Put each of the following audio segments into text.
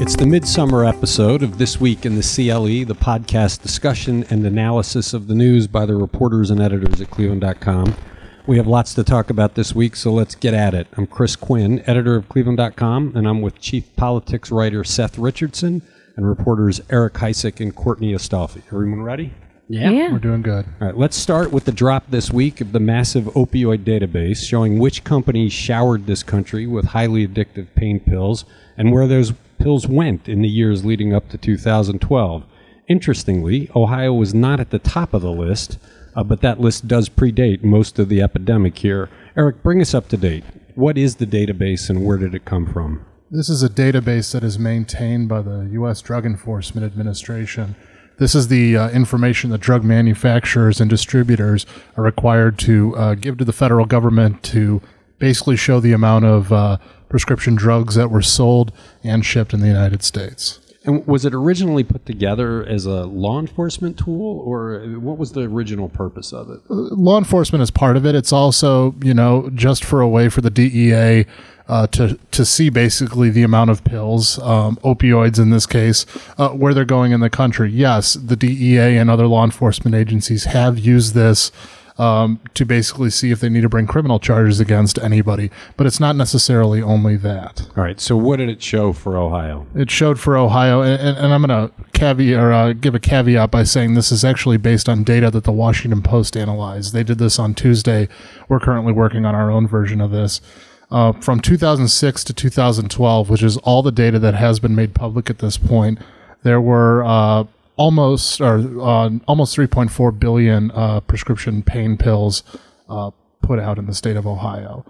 It's the midsummer episode of This Week in the CLE, the podcast discussion and analysis of the news by the reporters and editors at Cleveland.com. We have lots to talk about this week, so let's get at it. I'm Chris Quinn, editor of Cleveland.com, and I'm with chief politics writer Seth Richardson and reporters Eric Heisek and Courtney Astolfi. Everyone ready? Yeah. We're doing good. All right, let's start with the drop this week of the massive opioid database showing which companies showered this country with highly addictive pain pills and where those pills went in the years leading up to 2012. Interestingly, Ohio was not at the top of the list, but that list does predate most of the epidemic here. Eric, bring us up to date. What is the database and where did it come from? This is a database that is maintained by the U.S. Drug Enforcement Administration. This is the information that drug manufacturers and distributors are required to give to the federal government to basically show the amount of prescription drugs that were sold and shipped in the United States. And was it originally put together as a law enforcement tool, or what was the original purpose of it? Law enforcement is part of it. It's also, just for a way for the DEA to see basically the amount of pills, opioids in this case, where they're going in the country. Yes, the DEA and other law enforcement agencies have used this to basically see if they need to bring criminal charges against anybody, but it's not necessarily only that. All right, so what did it show for Ohio? It showed for Ohio, and I'm going to give a caveat by saying this is actually based on data that the Washington Post analyzed. They did this on Tuesday. We're currently working on our own version of this. From 2006 to 2012, which is all the data that has been made public at this point, there were almost 3.4 billion prescription pain pills put out in the state of Ohio.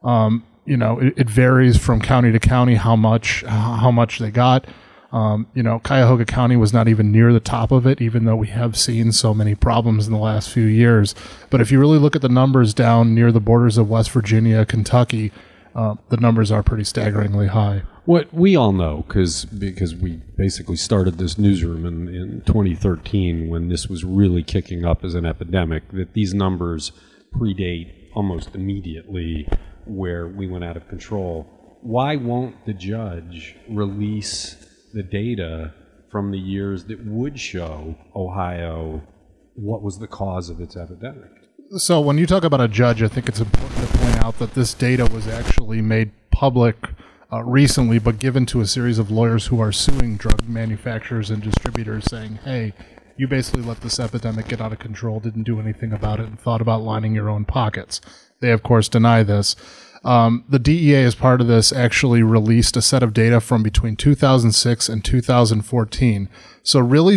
It varies from county to county how much they got. Cuyahoga County was not even near the top of it, even though we have seen so many problems in the last few years. But if you really look at the numbers down near the borders of West Virginia, Kentucky, the numbers are pretty staggeringly high. What we all know, because we basically started this newsroom in 2013 when this was really kicking up as an epidemic, that these numbers predate almost immediately where we went out of control. Why won't the judge release the data from the years that would show Ohio what was the cause of its epidemic? So when you talk about a judge, I think it's important to point out that this data was actually made public recently, but given to a series of lawyers who are suing drug manufacturers and distributors saying, hey, you basically let this epidemic get out of control, didn't do anything about it, and thought about lining your own pockets. They, of course, deny this. The DEA, as part of this, actually released a set of data from between 2006 and 2014. So really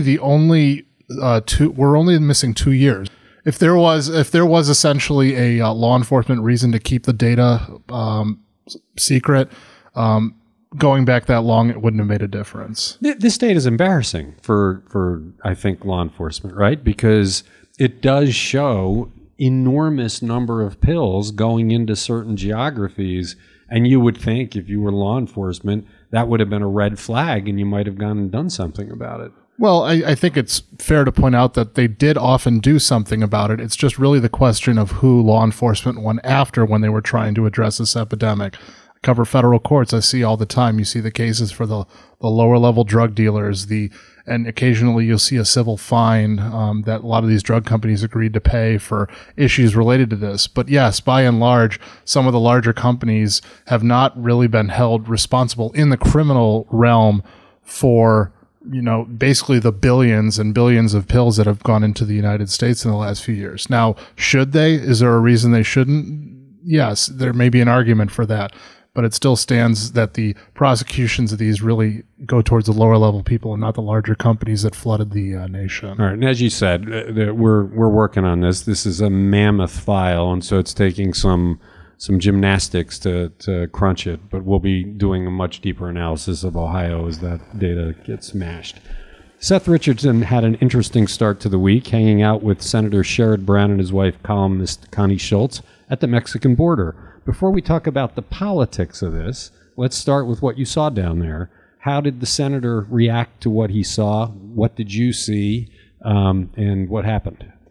we're only missing 2 years. If there was essentially a law enforcement reason to keep the data secret, going back that long, it wouldn't have made a difference. This data is embarrassing for I think law enforcement, right? Because it does show enormous number of pills going into certain geographies, and you would think if you were law enforcement, that would have been a red flag, and you might have gone and done something about it. Well, I think it's fair to point out that they did often do something about it. It's just really the question of who law enforcement went after when they were trying to address this epidemic. I cover federal courts. I see all the time. You see the cases for the lower level drug dealers, and occasionally you'll see a civil fine that a lot of these drug companies agreed to pay for issues related to this. But yes, by and large, some of the larger companies have not really been held responsible in the criminal realm for basically the billions and billions of pills that have gone into the United States in the last few years. Now, should they? Is there a reason they shouldn't? Yes, there may be an argument for that, but it still stands that the prosecutions of these really go towards the lower level people and not the larger companies that flooded the nation. All right, and as you said, we're working on this. This is a mammoth file, and so it's taking some gymnastics to crunch it, but we'll be doing a much deeper analysis of Ohio as that data gets smashed. Seth Richardson had an interesting start to the week, hanging out with Senator Sherrod Brown and his wife, columnist Connie Schultz, at the Mexican border. Before we talk about the politics of this, let's start with what you saw down there. How did the senator react to what he saw? What did you see? And what happened?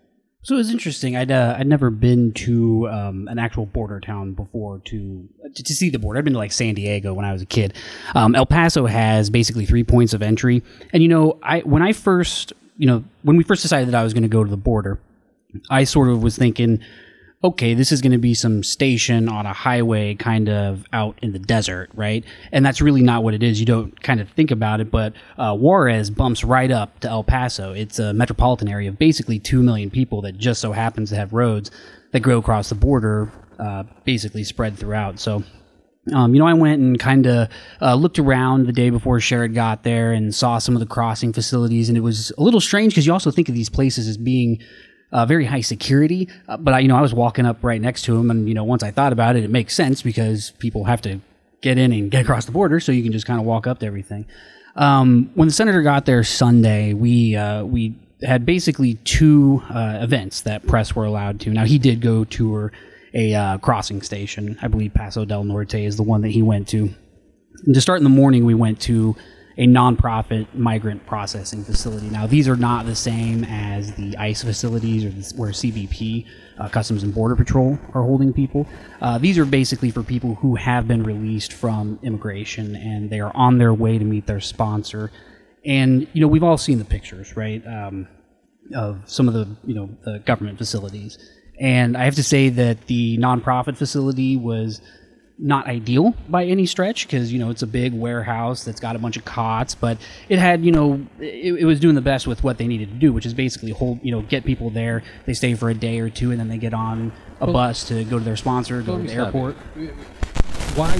So it was interesting. I'd never been to an actual border town before to see the border. I'd been to like San Diego when I was a kid. El Paso has basically 3 points of entry, and when we first decided that I was going to go to the border, I sort of was thinking, okay, this is going to be some station on a highway kind of out in the desert, right? And that's really not what it is. You don't kind of think about it, but Juarez bumps right up to El Paso. It's a metropolitan area of basically 2 million people that just so happens to have roads that go across the border, basically spread throughout. So, I went and kind of looked around the day before Sherrod got there and saw some of the crossing facilities, and it was a little strange because you also think of these places as being very high security, but I was walking up right next to him, and once I thought about it, it makes sense because people have to get in and get across the border, so you can just kind of walk up to everything. When the senator got there Sunday, we had basically two events that press were allowed to. Now, he did go tour a crossing station. I believe Paso del Norte is the one that he went to. And to start in the morning, we went to a nonprofit migrant processing facility. Now, these are not the same as the ICE facilities or where CBP, Customs and Border Patrol, are holding people. These are basically for people who have been released from immigration and they are on their way to meet their sponsor. And, we've all seen the pictures, right, of some of the government facilities. And I have to say that the nonprofit facility was not ideal by any stretch because, it's a big warehouse that's got a bunch of cots, but it had, it was doing the best with what they needed to do, which is basically get people there. They stay for a day or two and then they get on a bus to go to their sponsor, go to the airport. Why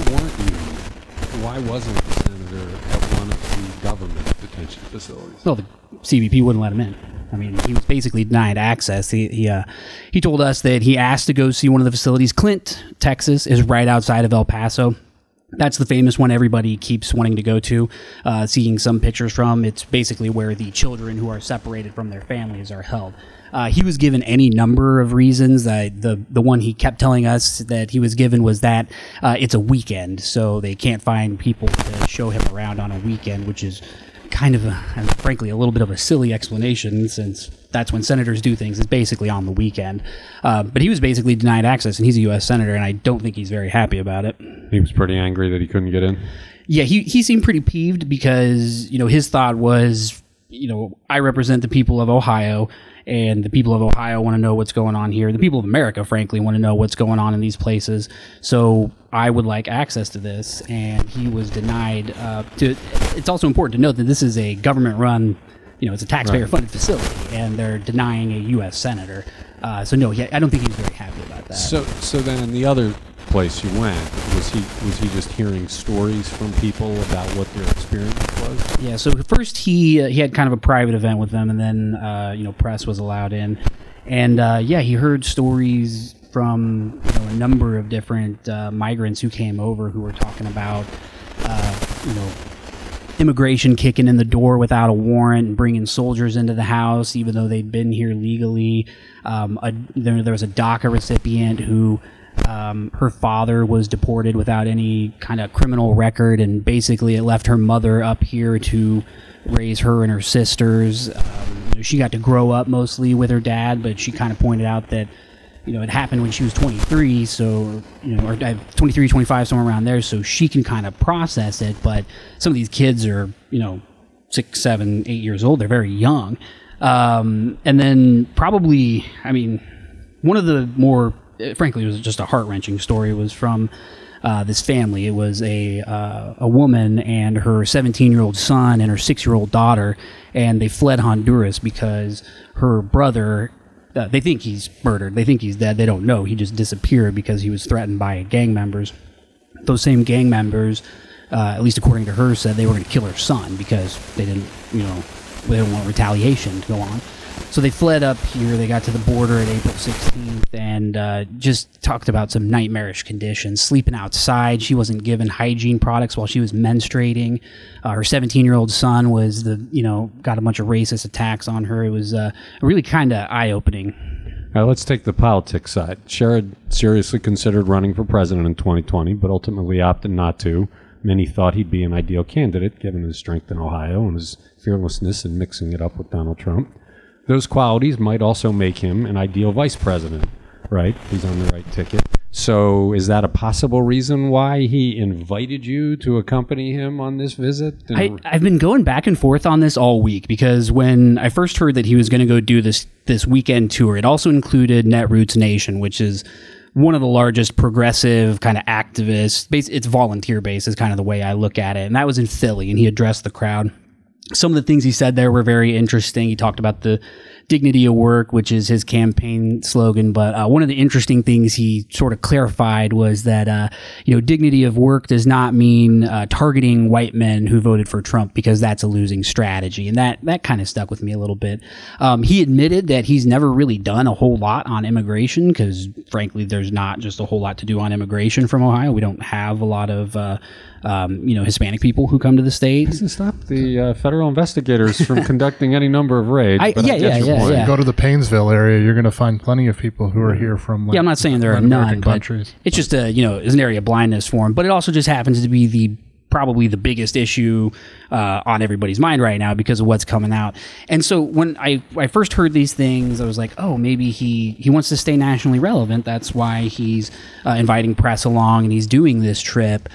wasn't the senator at one of the government detention facilities? Well, the CBP wouldn't let him in. I mean, he was basically denied access. He told us that he asked to go see one of the facilities. Clint, Texas, is right outside of El Paso. That's the famous one everybody keeps wanting to go to, seeing some pictures from. It's basically where the children who are separated from their families are held. He was given any number of reasons. The one he kept telling us that he was given was that it's a weekend, so they can't find people to show him around on a weekend, which is kind of, frankly, a little bit of a silly explanation since that's when senators do things. It's basically on the weekend. But he was basically denied access, and he's a U.S. senator, and I don't think he's very happy about it. He was pretty angry that he couldn't get in? Yeah, he seemed pretty peeved because, his thought was, I represent the people of Ohio, and the people of Ohio want to know what's going on here. The people of America, frankly, want to know what's going on in these places. So I would like access to this, and he was denied. It's also important to note that this is a government-run, it's a taxpayer-funded facility, and they're denying a U.S. senator. So no, I don't think he was very happy about that. So then in the other place you went, was he just hearing stories from people about what their experience was? Yeah, so first he had kind of a private event with them, and then press was allowed in, and he heard stories from a number of different migrants who came over who were talking about immigration kicking in the door without a warrant and bringing soldiers into the house even though they'd been here legally. There was a DACA recipient who her father was deported without any kind of criminal record, and basically it left her mother up here to raise her and her sisters. She got to grow up mostly with her dad, but she kind of pointed out that it happened when she was 23, so, or 23, 25, somewhere around there, so she can kind of process it, but some of these kids are, 6, 7, 8 years old. They're very young. And then probably, one of the more, frankly, it was just a heart-wrenching story, was from this family. It was a woman and her 17-year-old son and her 6-year-old daughter, and they fled Honduras because her brother, they think he's murdered. They think he's dead. They don't know. He just disappeared because he was threatened by gang members. Those same gang members, at least according to her, said they were going to kill her son because they didn't, they didn't want retaliation to go on. So they fled up here. They got to the border at April 16th and just talked about some nightmarish conditions, sleeping outside. She wasn't given hygiene products while she was menstruating. Her 17-year-old son was got a bunch of racist attacks on her. It was really kind of eye-opening. All right, let's take the politics side. Sherrod seriously considered running for president in 2020, but ultimately opted not to. Many thought he'd be an ideal candidate, given his strength in Ohio and his fearlessness in mixing it up with Donald Trump. Those qualities might also make him an ideal vice president, right? He's on the right ticket. So is that a possible reason why he invited you to accompany him on this visit? I've been going back and forth on this all week, because when I first heard that he was going to go do this weekend tour, it also included Netroots Nation, which is one of the largest progressive kind of activists. It's volunteer based is kind of the way I look at it. And that was in Philly, and he addressed the crowd. Some of the things he said there were very interesting. He talked about the dignity of work, which is his campaign slogan. But one of the interesting things he sort of clarified was that, dignity of work does not mean targeting white men who voted for Trump, because that's a losing strategy. And that kind of stuck with me a little bit. He admitted that he's never really done a whole lot on immigration, because frankly, there's not just a whole lot to do on immigration from Ohio. We don't have a lot of Hispanic people who come to the state. Doesn't stop the federal investigators from conducting any number of raids. Yeah. Go to the Painesville area, you're going to find plenty of people who are here from I'm not saying there are none, but it's just is an area of blindness for him. But it also just happens to be probably the biggest issue on everybody's mind right now because of what's coming out. And so when I first heard these things, I was like, oh, maybe he wants to stay nationally relevant. That's why he's inviting press along and he's doing this trip.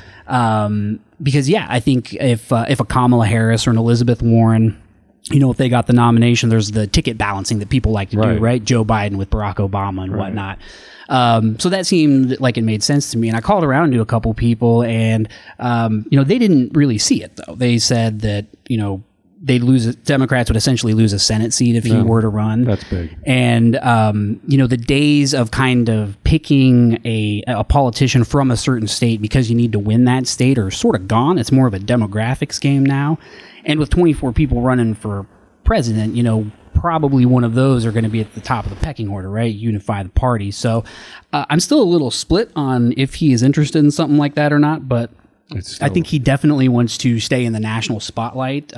Because I think if a Kamala Harris or an Elizabeth Warren, if they got the nomination, there's the ticket balancing that people like to do, right? Joe Biden with Barack Obama and whatnot. So that seemed like it made sense to me. And I called around to a couple people, and they didn't really see it though. They said that Democrats would essentially lose a Senate seat if he were to run. That's big. And, the days of kind of picking a politician from a certain state because you need to win that state are sort of gone. It's more of a demographics game now. And with 24 people running for president, probably one of those are going to be at the top of the pecking order, right? Unify the party. So I'm still a little split on if he is interested in something like that or not, but I think he definitely wants to stay in the national spotlight.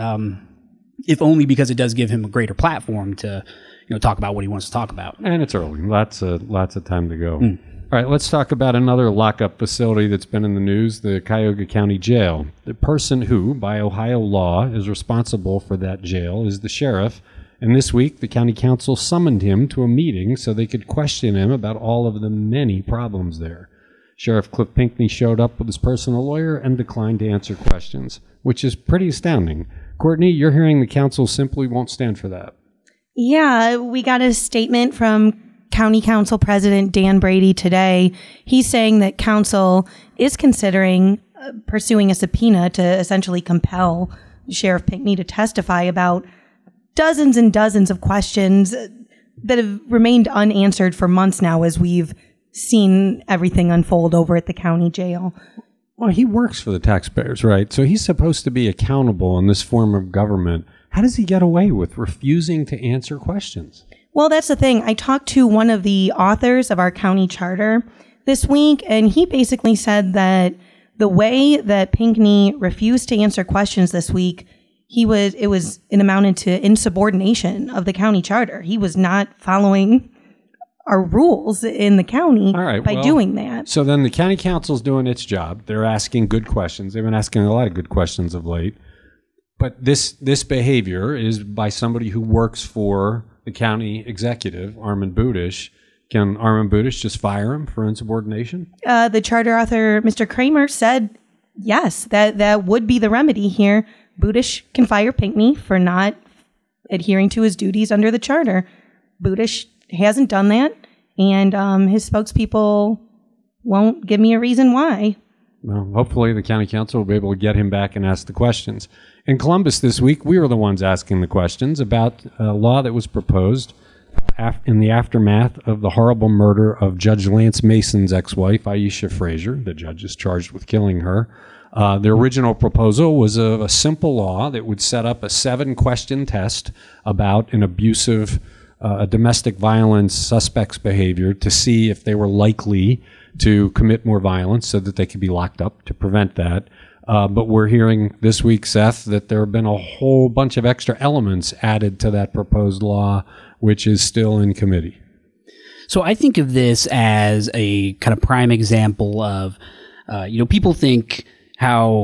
If only because it does give him a greater platform to, talk about what he wants to talk about. And it's early. Lots of time to go. All right, let's talk about another lockup facility that's been in the news, the Cuyahoga County Jail. The person who, by Ohio law, is responsible for that jail is the sheriff. And this week, the county council summoned him to a meeting so they could question him about all of the many problems there. Sheriff Cliff Pinckney showed up with his personal lawyer and declined to answer questions, which is pretty astounding. Courtney, you're hearing the council simply won't stand for that. Yeah, we got a statement from County Council President Dan Brady today. He's saying that council is considering pursuing a subpoena to essentially compel Sheriff Pinckney to testify about dozens and dozens of questions that have remained unanswered for months now as we've seen everything unfold over at the county jail. Well, he works for the taxpayers, right? So he's supposed to be accountable in this form of government. How does he get away with refusing to answer questions? Well, that's the thing. I talked to one of the authors of our county charter this week, and he basically said that the way that Pinckney refused to answer questions this week, it amounted to insubordination of the county charter. He was not following our rules in the county by doing that. So then the county council's doing its job. They're asking good questions. They've been asking a lot of good questions of late. But this behavior is by somebody who works for the county executive, Armond Budish. Can Armond Budish just fire him for insubordination? The charter author, Mr. Kramer, said yes, that would be the remedy here. Budish can fire Pinckney for not adhering to his duties under the charter. Budish hasn't done that, and his spokespeople won't give me a reason why. Well, hopefully the county council will be able to get him back and ask the questions. In Columbus this week, we were the ones asking the questions about a law that was proposed in the aftermath of the horrible murder of Judge Lance Mason's ex-wife, Aisha Frazier. The judge is charged with killing her. The original proposal was a simple law that would set up a 7-question test about an abusive domestic violence suspect's behavior to see if they were likely to commit more violence so that they could be locked up to prevent that. But we're hearing this week, Seth, that there have been a whole bunch of extra elements added to that proposed law, which is still in committee. So I think of this as a kind of prime example of, people think how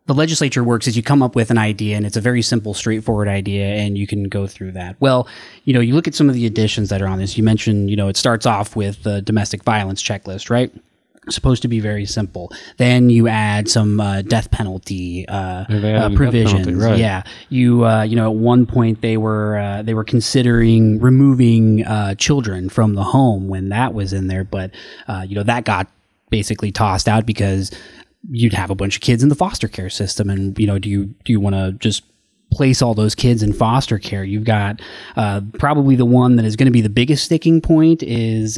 the legislature works is you come up with an idea, and it's a very simple, straightforward idea, and you can go through that. Well, you look at some of the additions that are on this. You mentioned, it starts off with the domestic violence checklist, right? Supposed to be very simple. Then you add some death penalty provisions. Right. Yeah, at one point they were considering removing children from the home when that was in there, but that got basically tossed out because you'd have a bunch of kids in the foster care system, and do you want to just place all those kids in foster care? You've got probably the one that is going to be the biggest sticking point is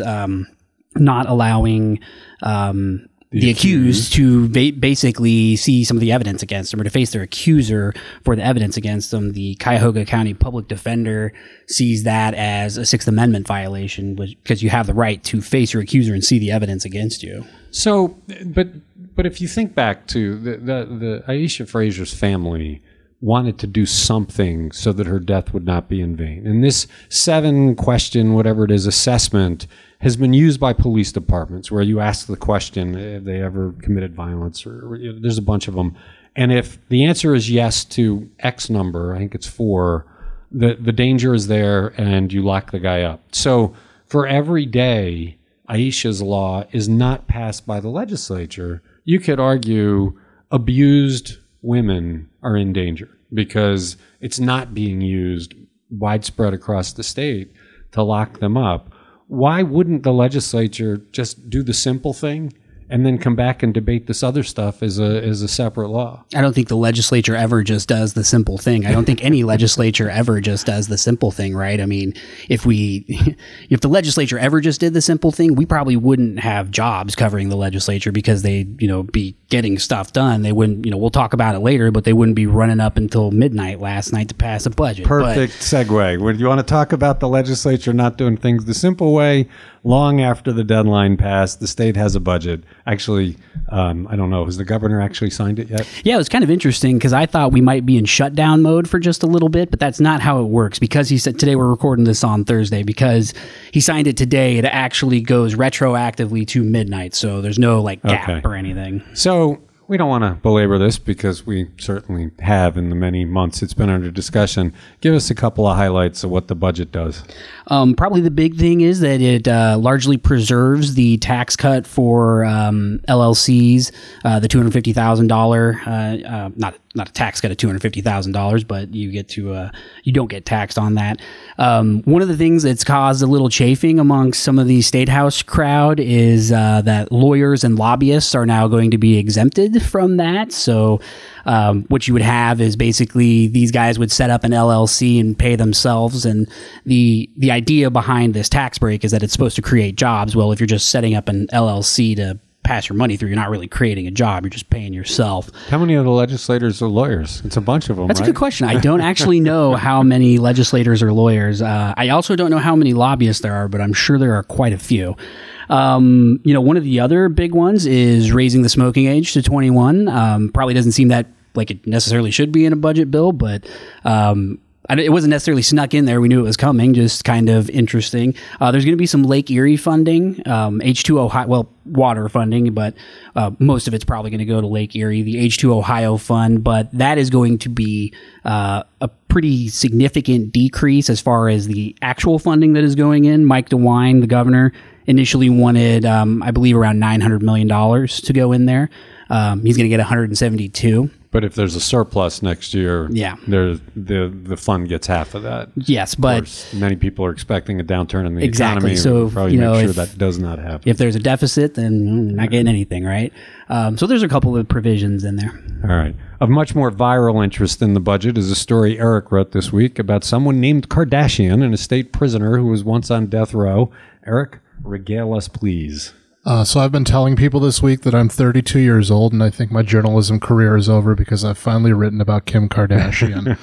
not allowing the accused to basically see some of the evidence against them, or to face their accuser for the evidence against them. The Cuyahoga County Public Defender sees that as a Sixth Amendment violation, because you have the right to face your accuser and see the evidence against you. So, but if you think back to the Aisha Frazier's family wanted to do something so that her death would not be in vain. And this 7-question, whatever it is, assessment has been used by police departments where you ask the question, have they ever committed violence? Or there's a bunch of them. And if the answer is yes to X number, I think it's 4, the danger is there and you lock the guy up. So for every day Aisha's law is not passed by the legislature, you could argue abused women are in danger because it's not being used widespread across the state to lock them up. Why wouldn't the legislature just do the simple thing and then come back and debate this other stuff as a separate law? I don't think the legislature ever just does the simple thing. I don't think any legislature ever just does the simple thing, right? I mean, if the legislature ever just did the simple thing, we probably wouldn't have jobs covering the legislature because they'd, be getting stuff done. They wouldn't, we'll talk about it later, but they wouldn't be running up until midnight last night to pass a budget. Perfect segue. When you want to talk about the legislature not doing things the simple way, long after the deadline passed, the state has a budget. Actually, I don't know. Has the governor actually signed it yet? Yeah, it was kind of interesting because I thought we might be in shutdown mode for just a little bit, but that's not how it works, because he said today, we're recording this on Thursday, because he signed it today, it actually goes retroactively to midnight. So there's no gap or anything. So we don't want to belabor this because we certainly have in the many months it's been under discussion. Give us a couple of highlights of what the budget does. Probably the big thing is that it largely preserves the tax cut for LLCs, the $250,000, not a tax cut of $250,000, but you get to you don't get taxed on that. One of the things that's caused a little chafing amongst some of the State House crowd is that lawyers and lobbyists are now going to be exempted from that. So what you would have is basically these guys would set up an LLC and pay themselves. And the idea behind this tax break is that it's supposed to create jobs. Well, if you're just setting up an LLC to pass your money through, you're not really creating a job, you're just paying yourself. How many of the legislators are lawyers? It's a bunch of them. That's right? a good question. I don't actually know how many legislators are lawyers. I also don't know how many lobbyists there are, but I'm sure there are quite a few. One of the other big ones is raising the smoking age to 21. Probably doesn't seem that like it necessarily should be in a budget bill, but it wasn't necessarily snuck in there. We knew it was coming, just kind of interesting. There's going to be some Lake Erie funding, H2 Ohio, water funding, but most of it's probably going to go to Lake Erie, the H2 Ohio fund, but that is going to be a pretty significant decrease as far as the actual funding that is going in. Mike DeWine, the governor, initially wanted, I believe, around $900 million to go in there. He's going to get 172. But if there's a surplus next year, the fund gets half of that. Yes, but of course, many people are expecting a downturn in the exactly. economy. So we'll probably make sure that does not happen. If there's a deficit, then you're not getting anything, right? So there's a couple of provisions in there. All right. Of much more viral interest in the budget is a story Eric wrote this week about someone named Kardashian, an estate prisoner who was once on death row. Eric, regale us, please. So I've been telling people this week that I'm 32 years old, and I think my journalism career is over because I've finally written about Kim Kardashian.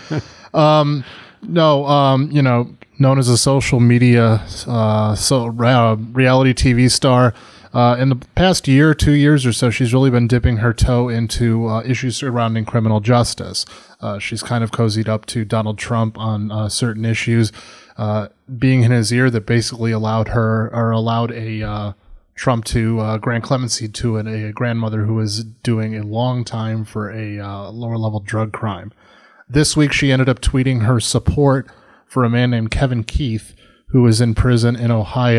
Known as a social media, reality TV star. In the past year, 2 years or so, she's really been dipping her toe into issues surrounding criminal justice. She's kind of cozied up to Donald Trump on certain issues, being in his ear that basically allowed a Trump to grant clemency to a grandmother who was doing a long time for a lower level drug crime. This week, she ended up tweeting her support for a man named Kevin Keith, who was in prison in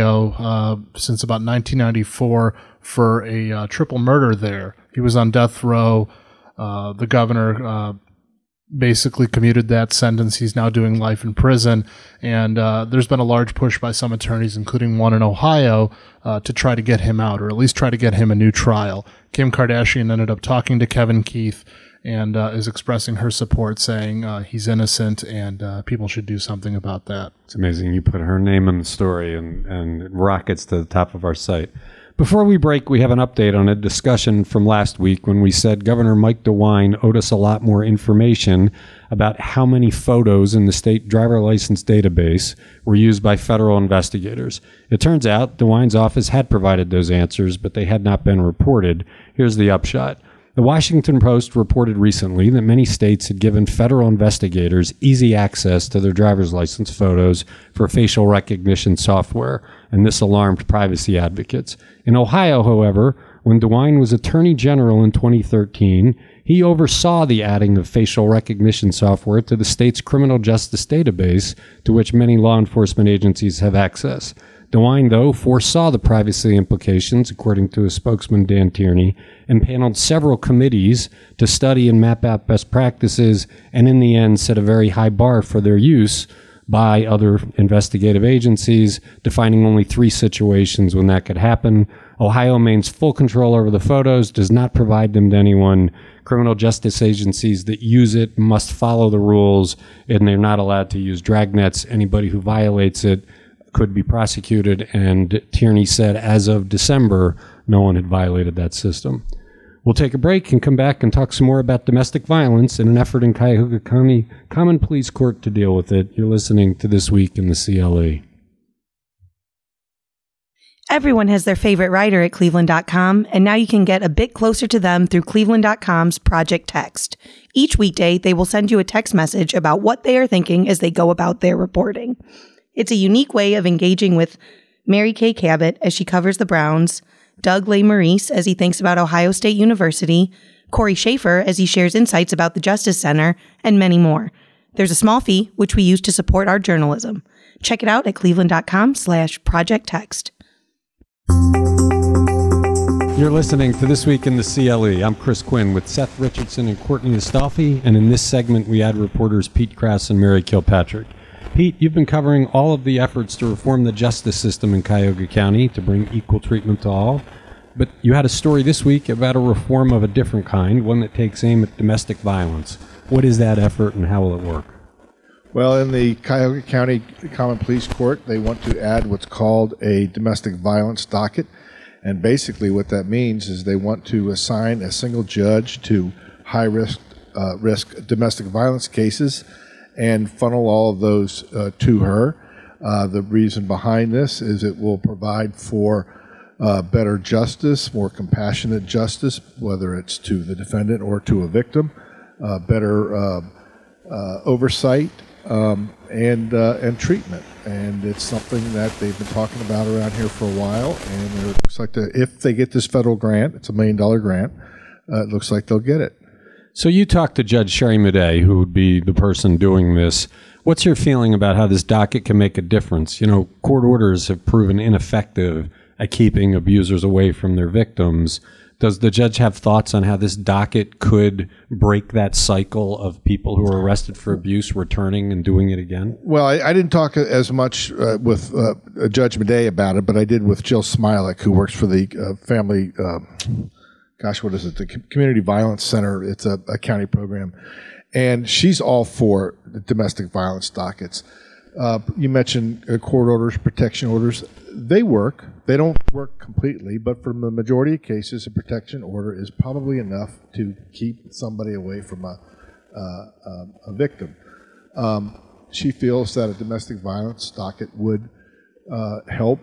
Ohio since about 1994 for a triple murder there. He was on death row. The governor basically commuted that sentence. He's now doing life in prison. And there's been a large push by some attorneys, including one in Ohio, to try to get him out, or at least try to get him a new trial. Kim Kardashian ended up talking to Kevin Keith and is expressing her support, saying he's innocent and people should do something about that. It's amazing. You put her name in the story and it rockets to the top of our site. Before we break, we have an update on a discussion from last week when we said Governor Mike DeWine owed us a lot more information about how many photos in the state driver license database were used by federal investigators. It turns out DeWine's office had provided those answers, but they had not been reported. Here's the upshot. The Washington Post reported recently that many states had given federal investigators easy access to their driver's license photos for facial recognition software, and this alarmed privacy advocates. In Ohio, however, when DeWine was Attorney General in 2013, he oversaw the adding of facial recognition software to the state's criminal justice database, to which many law enforcement agencies have access. DeWine, though, foresaw the privacy implications, according to his spokesman, Dan Tierney, and paneled several committees to study and map out best practices, and in the end set a very high bar for their use by other investigative agencies, defining only 3 situations when that could happen. Ohio maintains full control over the photos, does not provide them to anyone. Criminal justice agencies that use it must follow the rules, and they're not allowed to use dragnets. Anybody who violates it could be prosecuted, and Tierney said as of December, no one had violated that system. We'll take a break and come back and talk some more about domestic violence in an effort in Cuyahoga County Common Pleas Court to deal with it. You're listening to This Week in the CLE. Everyone has their favorite writer at Cleveland.com, and now you can get a bit closer to them through Cleveland.com's Project Text. Each weekday, they will send you a text message about what they are thinking as they go about their reporting. It's a unique way of engaging with Mary Kay Cabot as she covers the Browns, Doug Lesmerises as he thinks about Ohio State University, Corey Schaefer as he shares insights about the Justice Center, and many more. There's a small fee, which we use to support our journalism. Check it out at cleveland.com/projecttext. You're listening to This Week in the CLE. I'm Chris Quinn with Seth Richardson and Courtney Astolfi, and in this segment we add reporters Pete Krause and Mary Kilpatrick. Pete, you've been covering all of the efforts to reform the justice system in Cuyahoga County to bring equal treatment to all. But you had a story this week about a reform of a different kind, one that takes aim at domestic violence. What is that effort and how will it work? Well, in the Cuyahoga County Common Pleas Court, they want to add what's called a domestic violence docket. And basically what that means is they want to assign a single judge to high-risk domestic violence cases and funnel all of those to her. The reason behind this is it will provide for better justice, more compassionate justice, whether it's to the defendant or to a victim, better oversight and treatment. And it's something that they've been talking about around here for a while. And it looks like if they get this federal grant, it's $1 million grant, it looks like they'll get it. So you talked to Judge Sherry Madej, who would be the person doing this. What's your feeling about how this docket can make a difference? You know, court orders have proven ineffective at keeping abusers away from their victims. Does the judge have thoughts on how this docket could break that cycle of people who are arrested for abuse returning and doing it again? Well, I didn't talk as much with Judge Madej about it, but I did with Jill Smilek, who works for the family... what is it? The Community Violence Center. It's a county program. And she's all for the domestic violence dockets. You mentioned court orders, protection orders. They work. They don't work completely, but for the majority of cases, a protection order is probably enough to keep somebody away from a victim. She feels that a domestic violence docket would help.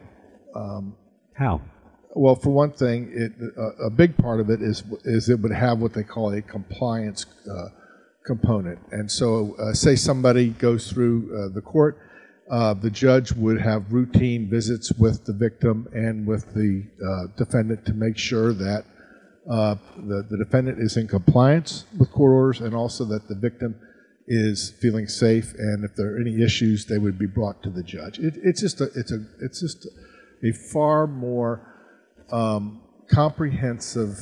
How? Well, for one thing, a big part of it is it would have what they call a compliance component. And so say somebody goes through the court, The judge would have routine visits with the victim and with the defendant to make sure that the defendant is in compliance with court orders, and also that the victim is feeling safe, and if there are any issues, they would be brought to the judge. It's just a far more comprehensive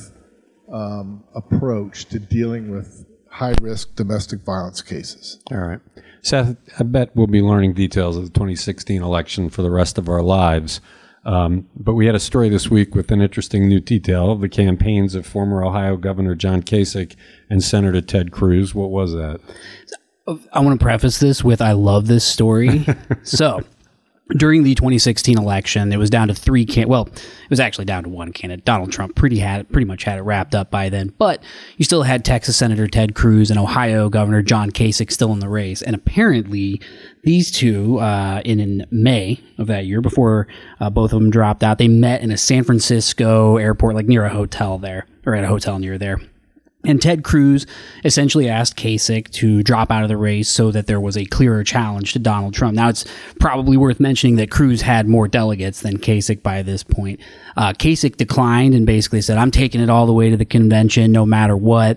approach to dealing with high-risk domestic violence cases. All right. Seth, I bet we'll be learning details of the 2016 election for the rest of our lives. But we had a story this week with an interesting new detail of the campaigns of former Ohio Governor John Kasich and Senator Ted Cruz. What was that? I want to preface this with I love this story. So, during the 2016 election, it was down to it was actually down to one candidate. Donald Trump pretty much had it wrapped up by then, but you still had Texas Senator Ted Cruz and Ohio Governor John Kasich still in the race. And apparently, these two, in May of that year, before both of them dropped out, they met in a San Francisco airport, like near a hotel there, or at a hotel near there. And Ted Cruz essentially asked Kasich to drop out of the race so that there was a clearer challenge to Donald Trump. Now, it's probably worth mentioning that Cruz had more delegates than Kasich by this point. Kasich declined and basically said, I'm taking it all the way to the convention no matter what.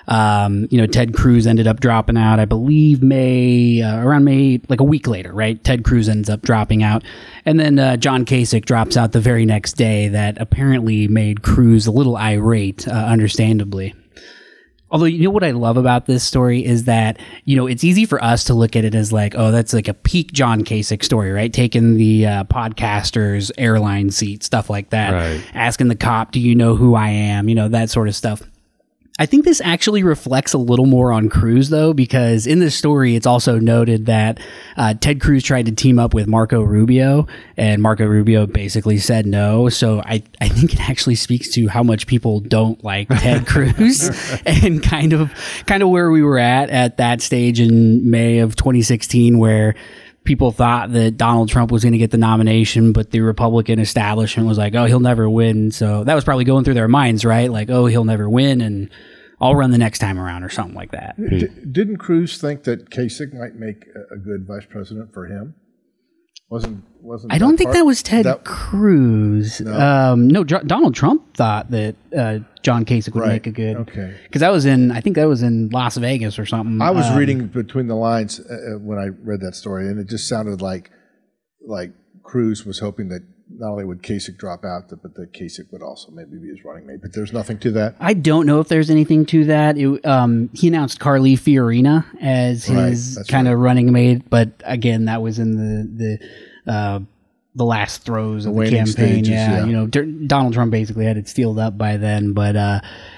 Ted Cruz ended up dropping out, I believe around May, like a week later, right? Ted Cruz ends up dropping out. And then John Kasich drops out the very next day. That apparently made Cruz a little irate, understandably. Although, you know what I love about this story is that, it's easy for us to look at it as like, oh, that's like a peak John Kasich story, right? Taking the podcaster's airline seat, stuff like that. Right. Asking the cop, do you know who I am? That sort of stuff. I think this actually reflects a little more on Cruz, though, because in this story, it's also noted that Ted Cruz tried to team up with Marco Rubio, and Marco Rubio basically said no. So I think it actually speaks to how much people don't like Ted Cruz and kind of where we were at that stage in May of 2016, where people thought that Donald Trump was going to get the nomination, but the Republican establishment was like, oh, he'll never win. So that was probably going through their minds, right? Like, oh, he'll never win, and I'll run the next time around or something like that. Didn't Cruz think that Kasich might make a good vice president for him? Wasn't I don't think that was Ted Cruz. No, Donald Trump thought that John Kasich would make a good. Okay. Because I think that was in Las Vegas or something. I was reading between the lines when I read that story, and it just sounded like Cruz was hoping that not only would Kasich drop out, but that Kasich would also maybe be his running mate. But there's nothing to that. I don't know if there's anything to that. He announced Carly Fiorina as his kind of running mate, but again, that was in the last throes of the campaign. Stages, yeah. Donald Trump basically had it sealed up by then, but I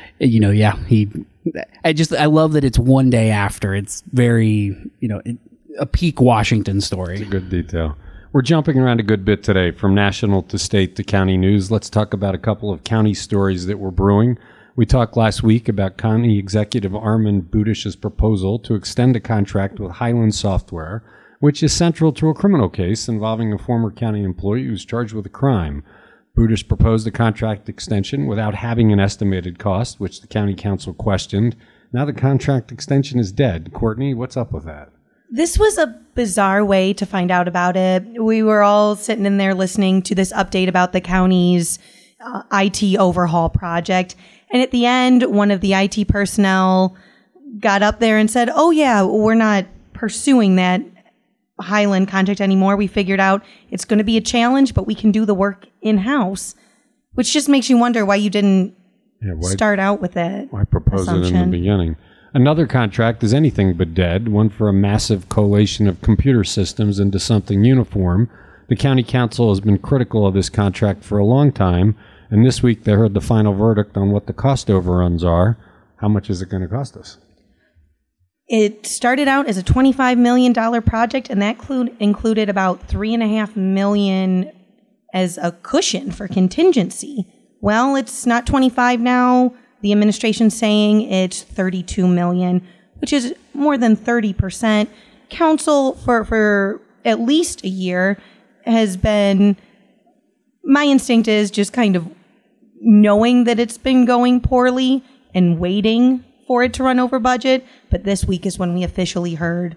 love that it's one day after. It's very, a peak Washington story. It's a good detail. We're jumping around a good bit today, from national to state to county news. Let's talk about a couple of county stories that were brewing. We talked last week about County Executive Armand Budish's proposal to extend a contract with Highland Software, which is central to a criminal case involving a former county employee who's charged with a crime. Budish proposed a contract extension without having an estimated cost, which the county council questioned. Now the contract extension is dead. Courtney, what's up with that? This was a bizarre way to find out about it. We were all sitting in there listening to this update about the county's IT overhaul project. And at the end, one of the IT personnel got up there and said, oh, yeah, we're not pursuing that Highland contract anymore. We figured out it's going to be a challenge, but we can do the work in-house, which just makes you wonder why you didn't start out with it. Why propose it in the beginning? Another contract is anything but dead, one for a massive collation of computer systems into something uniform. The county council has been critical of this contract for a long time, and this week they heard the final verdict on what the cost overruns are. How much is it going to cost us? It started out as a $25 million project, and that included about $3.5 million as a cushion for contingency. Well, it's not 25 now. The administration's saying it's $32 million, which is more than 30%. Council for at least a year has been, my instinct is just kind of knowing that it's been going poorly and waiting for it to run over budget. But this week is when we officially heard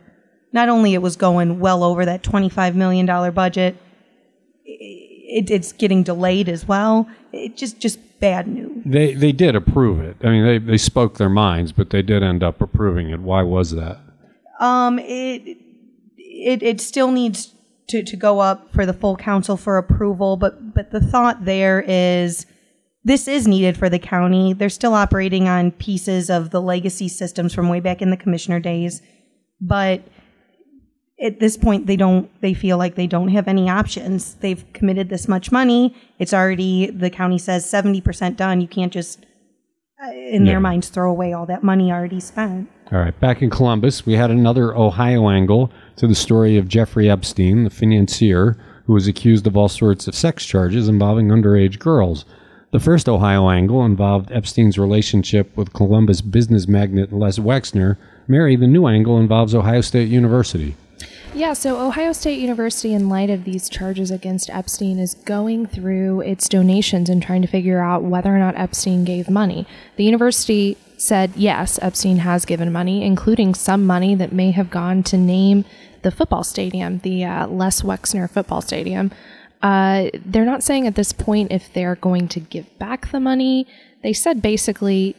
not only it was going well over that $25 million budget, it's getting delayed as well. It just bad news. They did approve it. I mean, they spoke their minds, but they did end up approving it. Why was that? It still needs to go up for the full council for approval, but the thought there is this is needed for the county. They're still operating on pieces of the legacy systems from way back in the commissioner days, but at this point they feel like they don't have any options. They've committed this much money. It's already, the county says 70% done. You can't just in their minds throw away all that money already spent. All right, back in Columbus, we had another Ohio angle to the story of Jeffrey Epstein, the financier who was accused of all sorts of sex charges involving underage girls. The first Ohio angle involved Epstein's relationship with Columbus business magnate Les Wexner. Mary, the new angle involves Ohio State University. Yeah, so Ohio State University, in light of these charges against Epstein, is going through its donations and trying to figure out whether or not Epstein gave money. The university said, yes, Epstein has given money, including some money that may have gone to name the football stadium, the Les Wexner football stadium. They're not saying at this point if they're going to give back the money. They said basically,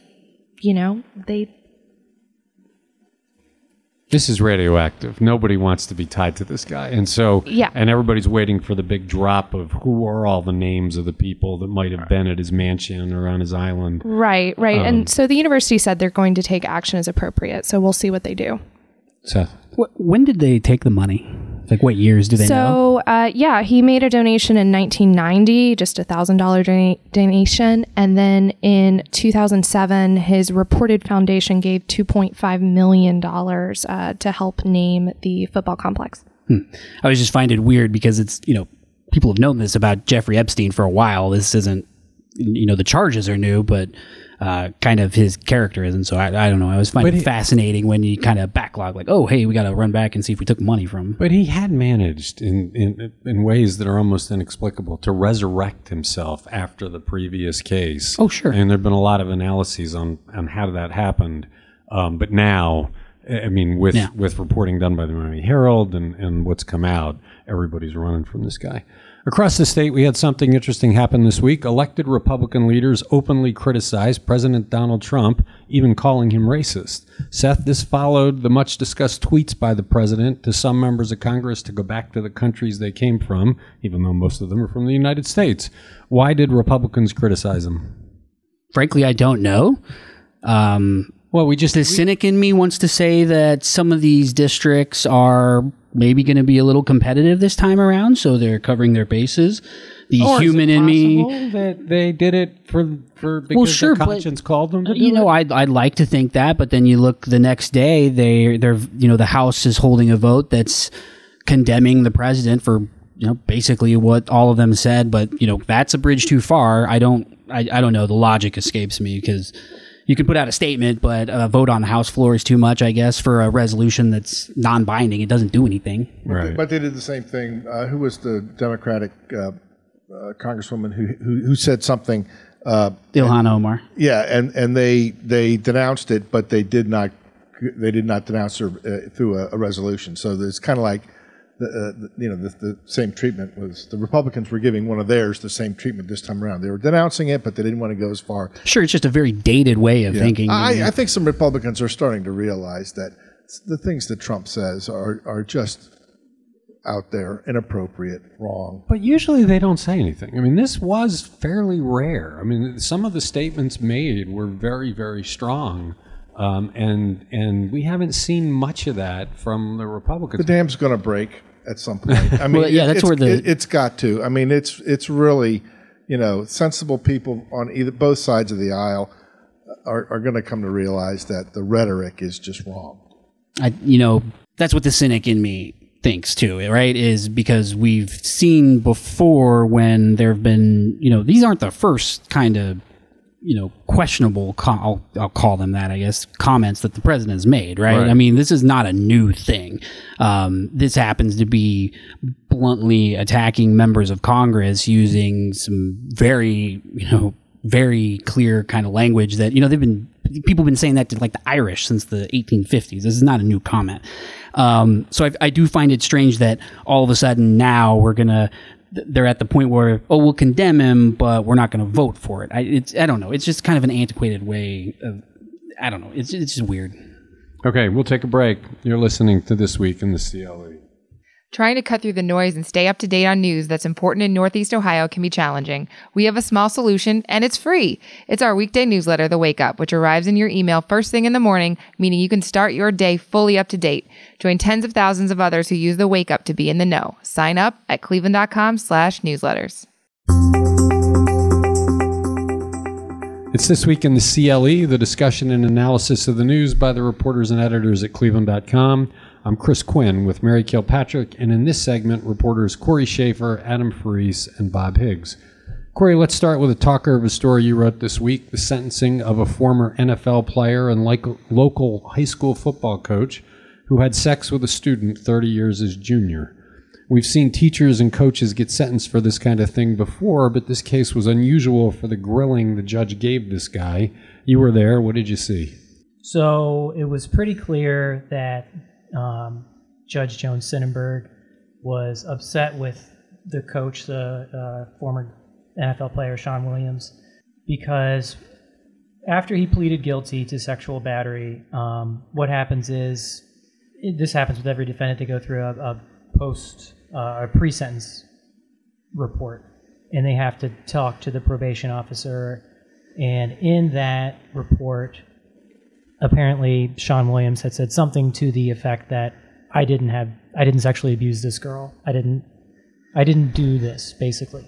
This is radioactive. Nobody wants to be tied to this guy. And so, and everybody's waiting for the big drop of who are all the names of the people that might have been at his mansion or on his island. Right. And so the university said they're going to take action as appropriate. So we'll see what they do. Seth? When did they take the money? Like, what years do they know? So, he made a donation in 1990, just a $1,000 donation. And then in 2007, his reported foundation gave $2.5 million to help name the football complex. I always just find it weird because it's, people have known this about Jeffrey Epstein for a while. This isn't, the charges are new, but kind of his character isn't. So I don't know. I always find it fascinating when you kind of backlog, like, oh, hey, we got to run back and see if we took money from him. But he had managed in ways that are almost inexplicable to resurrect himself after the previous case. Oh, sure. And there have been a lot of analyses on how that happened. But now, I mean, with reporting done by the Miami Herald and what's come out, everybody's running from this guy. Across the state, we had something interesting happen this week. Elected Republican leaders openly criticized President Donald Trump, even calling him racist. Seth, this followed the much-discussed tweets by the president to some members of Congress to go back to the countries they came from, even though most of them are from the United States. Why did Republicans criticize him? Frankly, I don't know. The cynic in me wants to say that some of these districts are maybe going to be a little competitive this time around, so they're covering their bases. The human in me, that they did it because their conscience called them to do it? I'd like to think that, but then you look the next day, they're the House is holding a vote that's condemning the president for basically what all of them said, but that's a bridge too far. I don't know. The logic escapes me because you can put out a statement, but a vote on the House floor is too much, I guess, for a resolution that's non-binding. It doesn't do anything. Right. But they did the same thing. Who was the Democratic congresswoman who said something? Ilhan Omar. Yeah, and they denounced it, but they did not denounce her through a resolution. So it's kind of like the same treatment was the Republicans were giving one of theirs the same treatment this time around. They were denouncing it, but they didn't want to go as far. Sure, it's just a very dated way of thinking. I think some Republicans are starting to realize that the things that Trump says are just out there, inappropriate, wrong. But usually they don't say anything. I mean, this was fairly rare. I mean, some of the statements made were very, very strong. And we haven't seen much of that from the Republicans. The dam's going to break at some point. I mean, it's got to. I mean, it's really, sensible people on both sides of the aisle are going to come to realize that the rhetoric is just wrong. That's what the cynic in me thinks too, right? Is because we've seen before when there have been, these aren't the first kind of questionable, I'll call them that, I guess, comments that the president has made, right? I mean, this is not a new thing. This happens to be bluntly attacking members of Congress using some very, very clear kind of language that, they've been People have been saying that to like the Irish since the 1850s. This is not a new comment. So I do find it strange that all of a sudden now they're at the point where, we'll condemn him, but we're not going to vote for it. I don't know. It's just kind of an antiquated way of, I don't know. It's just weird. Okay, we'll take a break. You're listening to This Week in the CLE. Trying to cut through the noise and stay up to date on news that's important in Northeast Ohio can be challenging. We have a small solution, and it's free. It's our weekday newsletter, The Wake Up, which arrives in your email first thing in the morning, meaning you can start your day fully up to date. Join tens of thousands of others who use The Wake Up to be in the know. Sign up at cleveland.com/newsletters. It's This Week in the CLE, the discussion and analysis of the news by the reporters and editors at cleveland.com. I'm Chris Quinn with Mary Kilpatrick, and in this segment, reporters Corey Schaefer, Adam Faris, and Bob Higgs. Corey, let's start with a talker of a story you wrote this week, the sentencing of a former NFL player and local high school football coach who had sex with a student 30 years his junior. We've seen teachers and coaches get sentenced for this kind of thing before, but this case was unusual for the grilling the judge gave this guy. You were there. What did you see? So it was pretty clear that Judge Joan Sonnenberg was upset with the coach, the former NFL player Sean Williams, because after he pleaded guilty to sexual battery, what happens is, this happens with every defendant, they go through a pre-sentence report, and they have to talk to the probation officer, and in that report, apparently Sean Williams had said something to the effect that I didn't sexually abuse this girl. I didn't do this, basically.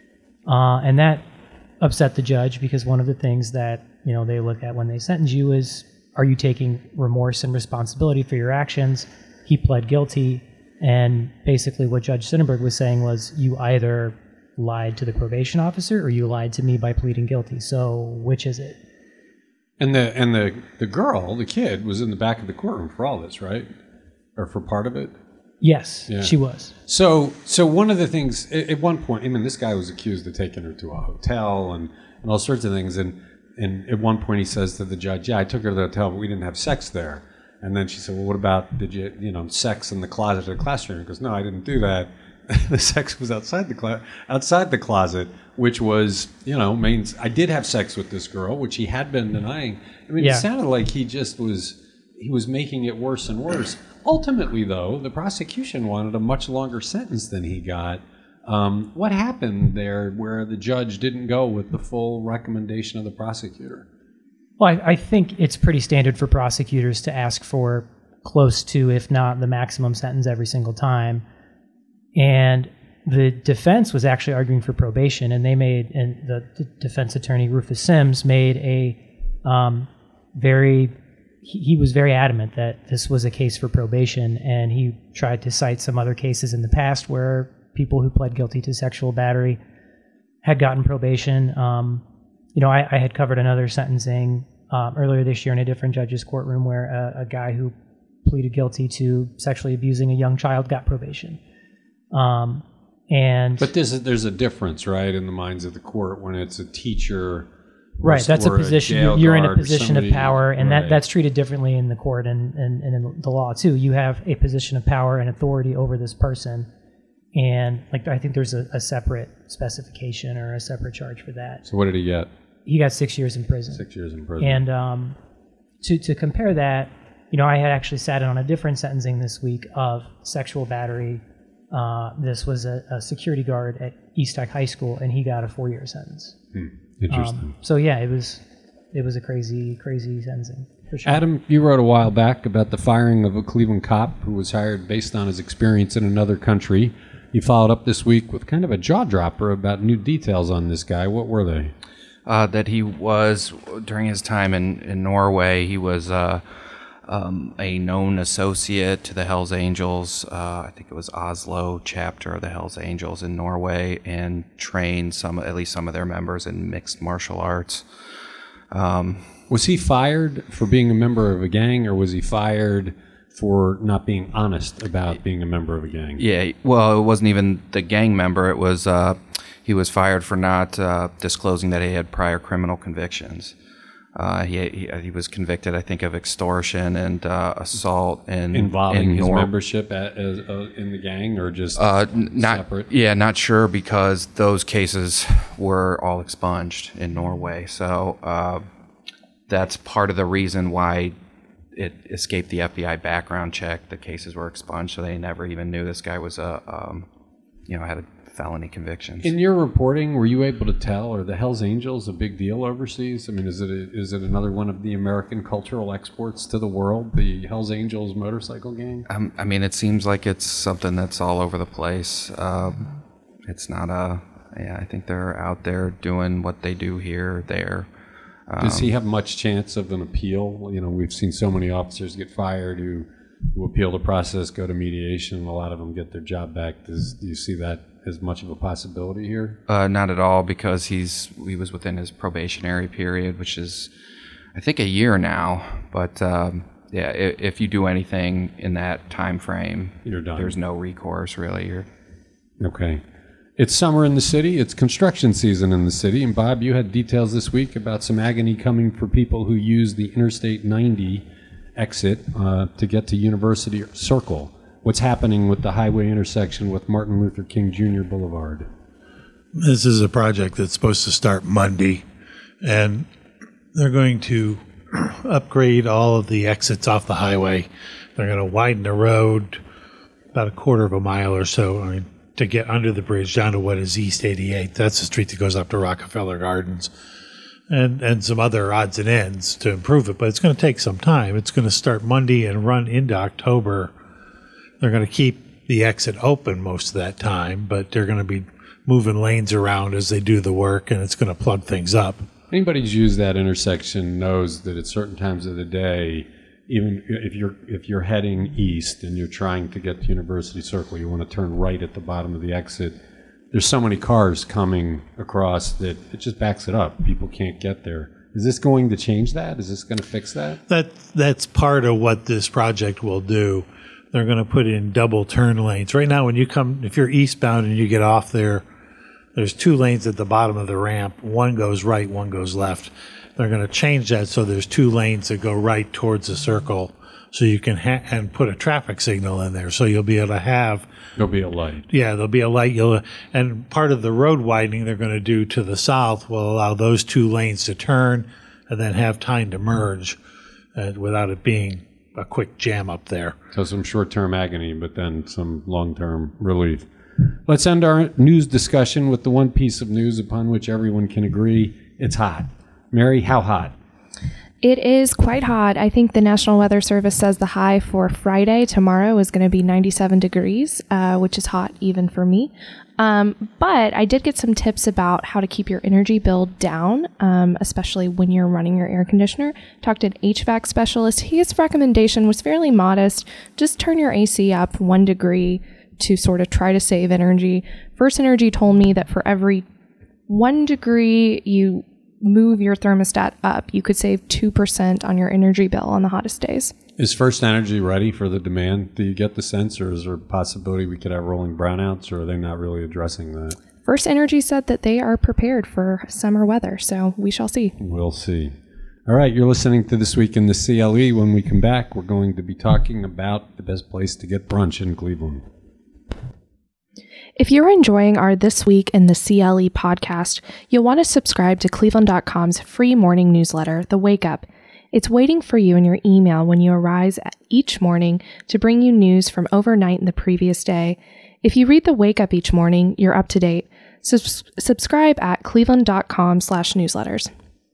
And that upset the judge, because one of the things that, they look at when they sentence you is, are you taking remorse and responsibility for your actions? He pled guilty, and basically what Judge Sonnenberg was saying was, you either lied to the probation officer or you lied to me by pleading guilty. So which is it? And the girl, the kid, was in the back of the courtroom for all this, right? Or for part of it? Yes, Yeah. she was. So one of the things, at one point, this guy was accused of taking her to a hotel and all sorts of things. And at one point he says to the judge, I took her to the hotel, but we didn't have sex there. And then she said, well, what about, did you, sex in the closet of the classroom? He goes, no, I didn't do that. The sex was outside the closet, which was, means I did have sex with this girl, which he had been denying. It sounded like he was making it worse and worse. Ultimately, though, the prosecution wanted a much longer sentence than he got. What happened there where the judge didn't go with the full recommendation of the prosecutor? Well, I think it's pretty standard for prosecutors to ask for close to, if not the maximum sentence every single time. And the defense was actually arguing for probation, and the defense attorney, Rufus Sims, made he was very adamant that this was a case for probation, and he tried to cite some other cases in the past where people who pled guilty to sexual battery had gotten probation. I had covered another sentencing earlier this year in a different judge's courtroom where a guy who pleaded guilty to sexually abusing a young child got probation. But there's a difference, right, in the minds of the court when it's a teacher. Right, that's a position. You're in a position of power, and right. that's treated differently in the court and in the law too. You have a position of power and authority over this person, and I think there's a separate specification or a separate charge for that. So what did he get? He got 6 years in prison. 6 years in prison. And to compare that, I had actually sat in on a different sentencing this week of sexual battery. This was a security guard at East Tech High School, and he got a 4-year sentence. Interesting. It was a crazy sentencing, for sure. Adam, you wrote a while back about the firing of a Cleveland cop who was hired based on his experience in another country. You followed up this week with kind of a jaw-dropper about new details on this guy. What were they? That he was, during his time in Norway, he was a known associate to the Hells Angels. I think it was Oslo chapter of the Hells Angels in Norway, and trained at least some of their members in mixed martial arts. Was he fired for being a member of a gang, or was he fired for not being honest about being a member of a gang? Yeah, well, it wasn't even the gang member. It was he was fired for not disclosing that he had prior criminal convictions. He was convicted, I think, of extortion and assault involving in his membership in the gang, or just separate? Not sure, because those cases were all expunged in Norway. So that's part of the reason why it escaped the FBI background check. The cases were expunged, so they never even knew this guy was had a felony convictions. In your reporting, were you able to tell, are the Hells Angels a big deal overseas? I mean, is it another one of the American cultural exports to the world, the Hells Angels motorcycle gang? I mean, it seems like it's something that's all over the place. It's not I think they're out there doing what they do here, there. Does he have much chance of an appeal? You know, we've seen so many officers get fired who appeal the process, go to mediation, and a lot of them get their job back. Do you see that as much of a possibility here? Not at all, because he was within his probationary period, which is, I think, a year now. But if you do anything in that time frame, you're done. There's no recourse, really. Okay. It's summer in the city. It's construction season in the city. And Bob, you had details this week about some agony coming for people who use the Interstate 90 exit to get to University Circle. What's happening with the highway intersection with Martin Luther King Jr. Boulevard? This is a project that's supposed to start Monday, and they're going to upgrade all of the exits off the highway. They're going to widen the road about a quarter of a mile or so to get under the bridge down to what is East 88. That's the street that goes up to Rockefeller Gardens, and some other odds and ends to improve it. But it's going to take some time. It's going to start Monday and run into October. They're going to keep the exit open most of that time, but they're going to be moving lanes around as they do the work, and it's going to plug things up. Anybody who's used that intersection knows that at certain times of the day, even if you're heading east and you're trying to get to University Circle, you want to turn right at the bottom of the exit. There's so many cars coming across that it just backs it up. People can't get there. Is this going to change that? Is this going to fix that? That's part of what this project will do. They're going to put in double turn lanes. Right now, if you're eastbound and you get off there's two lanes at the bottom of the ramp. One goes right, one goes left. They're going to change that so there's two lanes that go right towards the circle, so you can and put a traffic signal in there. So you'll be able to have. There'll be a light. Yeah, there'll be a light. And part of the road widening they're going to do to the south will allow those two lanes to turn and then have time to merge without it being a quick jam up there. So some short-term agony, but then some long-term relief. Let's end our news discussion with the one piece of news upon which everyone can agree. It's hot. Mary, how hot? It is quite hot. I think the National Weather Service says the high for Friday, tomorrow, is going to be 97 degrees, which is hot even for me. But I did get some tips about how to keep your energy bill down, especially when you're running your air conditioner. Talked to an HVAC specialist. His recommendation was fairly modest. Just turn your AC up 1 degree to sort of try to save energy. First Energy told me that for every 1 degree you move your thermostat up, you could save 2% on your energy bill on the hottest days. Is First Energy ready for the demand? Do you get the sense, or is there a possibility we could have rolling brownouts, or are they not really addressing that? First Energy said that they are prepared for summer weather, so we shall see. We'll see. All right, you're listening to This Week in the CLE. When we come back, we're going to be talking about the best place to get brunch in Cleveland. If you're enjoying our This Week in the CLE podcast, you'll want to subscribe to Cleveland.com's free morning newsletter, The Wake Up. It's waiting for you in your email when you arise each morning to bring you news from overnight and the previous day. If you read The Wake Up each morning, you're up to date. Subscribe at cleveland.com/newsletters.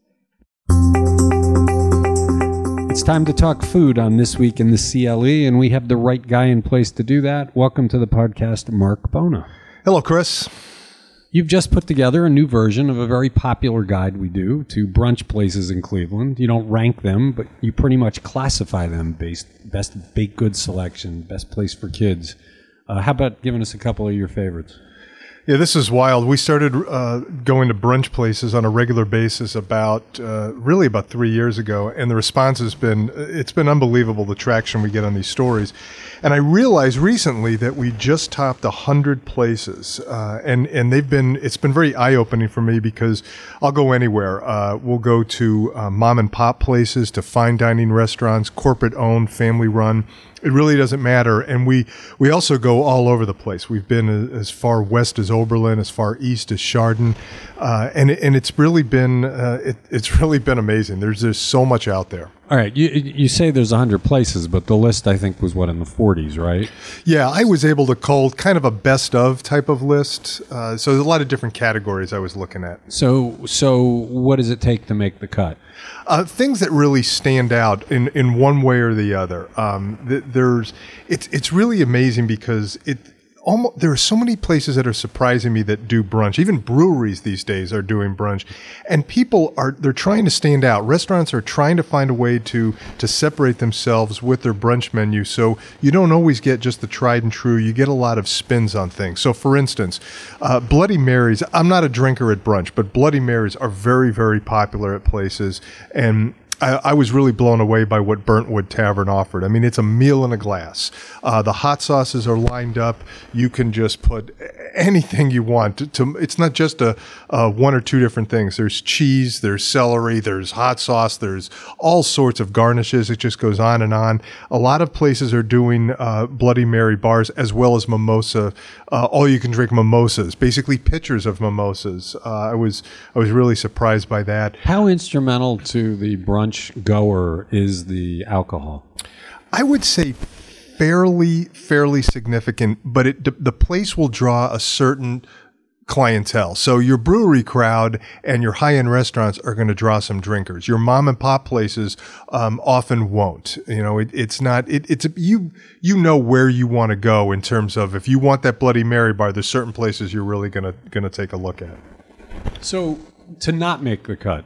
It's time to talk food on This Week in the CLE, and we have the right guy in place to do that. Welcome to the podcast, Mark Bona. Hello, Chris. You've just put together a new version of a very popular guide we do to brunch places in Cleveland. You don't rank them, but you pretty much classify them based best baked goods selection, best place for kids. How about giving us a couple of your favorites? Yeah, this is wild. We started going to brunch places on a regular basis about 3 years ago, and the response has been unbelievable, the traction we get on these stories. And I realized recently that we just topped 100 places, and it's been very eye-opening for me because I'll go anywhere. We'll go to mom and pop places, to fine dining restaurants, corporate-owned, family-run. It really doesn't matter. And we also go all over the place. We've been as far west as Oberlin, as far east as Chardon. And it's really been amazing. There's so much out there. All right, you say there's 100 places, but the list I think was in the 40s, right? Yeah, I was able to cull kind of a best of type of list. So there's a lot of different categories I was looking at. So what does it take to make the cut? Things that really stand out in one way or the other. It's really amazing because there are so many places that are surprising me that do brunch. Even breweries these days are doing brunch, and they're trying to stand out. Restaurants are trying to find a way to separate themselves with their brunch menu. So you don't always get just the tried and true. You get a lot of spins on things. So for instance, Bloody Marys. I'm not a drinker at brunch, but Bloody Marys are very, very popular at places, and I was really blown away by what Burntwood Tavern offered. I mean, it's a meal in a glass. The hot sauces are lined up. You can just put anything you want. It's not just a one or two different things. There's cheese, there's celery, there's hot sauce, there's all sorts of garnishes. It just goes on and on. A lot of places are doing Bloody Mary bars as well as mimosa, all you can drink mimosas, basically pitchers of mimosas. I was really surprised by that. How instrumental to the brunch goer is the alcohol? I would say fairly significant, but the place will draw a certain clientele. So your brewery crowd and your high-end restaurants are going to draw some drinkers. Your mom and pop places often won't. You know, you know where you want to go in terms of if you want that Bloody Mary bar, there's certain places you're really going to take a look at. So to not make the cut,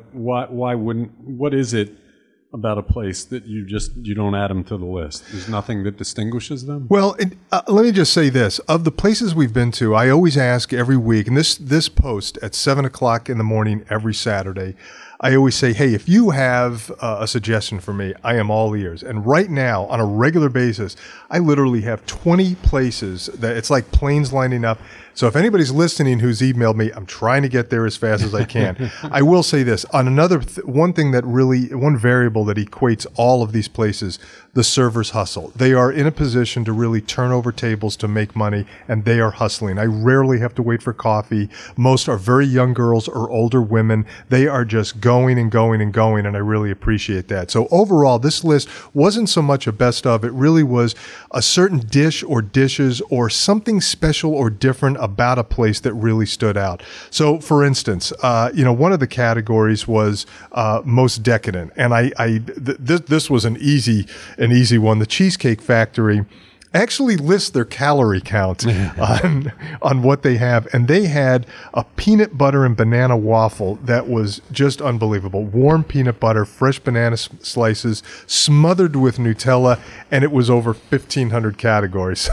what is it about a place that you don't add them to the list? There's nothing that distinguishes them? Well, let me just say this. Of the places we've been to, I always ask every week, and this post at 7 o'clock in the morning every Saturday, I always say, hey, if you have a suggestion for me, I am all ears. And right now, on a regular basis, I literally have 20 places that it's like planes lining up. So if anybody's listening who's emailed me, I'm trying to get there as fast as I can. I will say this. On one variable that equates all of these places, the servers hustle. They are in a position to really turn over tables to make money, and they are hustling. I rarely have to wait for coffee. Most are very young girls or older women. They are just going and going and going, and I really appreciate that. So overall, this list wasn't so much a best of. It really was a certain dish or dishes or something special or different about a place that really stood out. So, for instance, one of the categories was most decadent, and this was an easy one. The Cheesecake Factory actually lists their calorie count on what they have, and they had a peanut butter and banana waffle that was just unbelievable. Warm peanut butter, fresh banana slices, smothered with Nutella, and it was over 1,500 categories.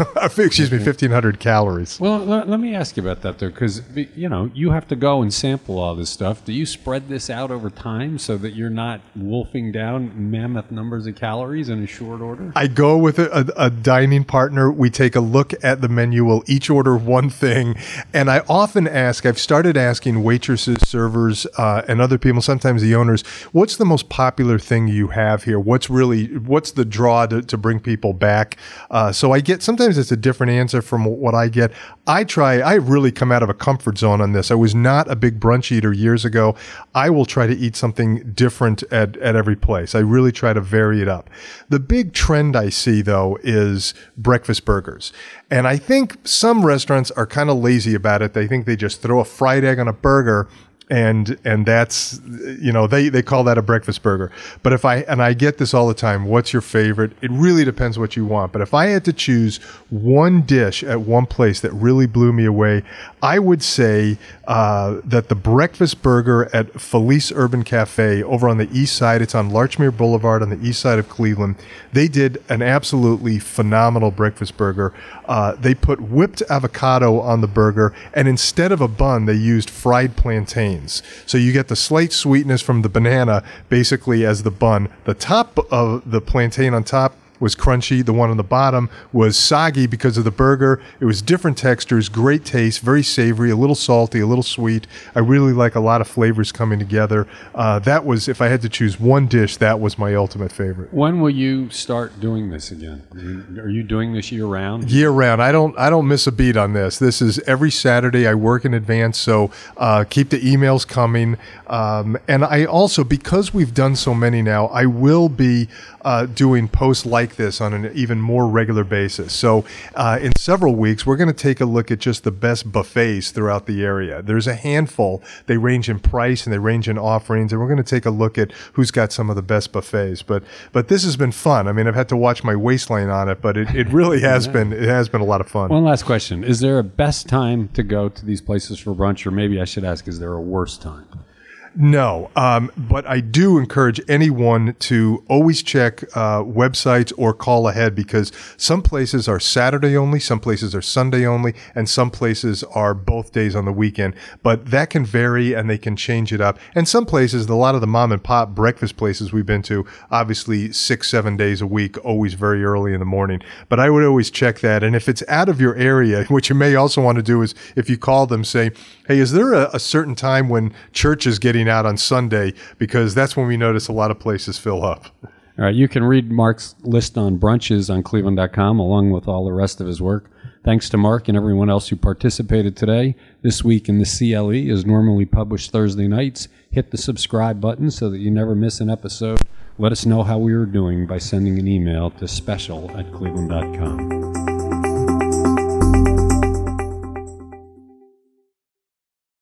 1,500 calories. Well, let me ask you about that, though, because you have to go and sample all this stuff. Do you spread this out over time so that you're not wolfing down mammoth numbers of calories in a short order? I go with a dining partner. We take a look at the menu. We'll each order one thing. And I often I've started asking waitresses, servers, and other people, sometimes the owners, what's the most popular thing you have here? What's the draw to bring people back? So sometimes it's a different answer from what I get. I really come out of a comfort zone on this. I was not a big brunch eater years ago. I will try to eat something different at every place. I really try to vary it up. The big trend I see, though, is breakfast burgers. And I think some restaurants are kind of lazy about it. They think they just throw a fried egg on a burger And that's, they call that a breakfast burger. But I get this all the time, what's your favorite? It really depends what you want. But if I had to choose one dish at one place that really blew me away, I would say that the breakfast burger at Felice Urban Cafe over on the east side, it's on Larchmere Boulevard on the east side of Cleveland. They did an absolutely phenomenal breakfast burger. They put whipped avocado on the burger, and instead of a bun, they used fried plantains. So you get the slight sweetness from the banana basically as the bun. The top of the plantain on top was crunchy. The one on the bottom was soggy because of the burger. It was different textures, great taste, very savory, a little salty, a little sweet. I really like a lot of flavors coming together. That was, if I had to choose one dish, that was my ultimate favorite. When will you start doing this again? I mean, are you doing this year round? Year round. I don't miss a beat on this. This is every Saturday. I work in advance, so keep the emails coming. And I also, because we've done so many now, I will be doing posts like this on an even more regular basis. So in several weeks, we're going to take a look at just the best buffets throughout the area. There's a handful. They range in price and they range in offerings, and we're going to take a look at who's got some of the best buffets. But this has been fun. I mean, I've had to watch my waistline on it, but it really has been. It has been a lot of fun. One last question: is there a best time to go to these places for brunch, or maybe I should ask, is there a worse time? No, but I do encourage anyone to always check websites or call ahead, because some places are Saturday only, some places are Sunday only, and some places are both days on the weekend. But that can vary and they can change it up. And some places, a lot of the mom and pop breakfast places we've been to, obviously 6-7 days a week, always very early in the morning. But I would always check that. And if it's out of your area, what you may also want to do is, if you call them, say, hey, is there a certain time when church is getting out on Sunday? Because that's when we notice a lot of places fill up. All right, you can read Mark's list on brunches on cleveland.com along with all the rest of his work. Thanks to Mark and everyone else who participated today. This Week in the CLE is normally published Thursday nights. Hit the subscribe button so that you never miss an episode. Let us know how we are doing by sending an email to special@cleveland.com.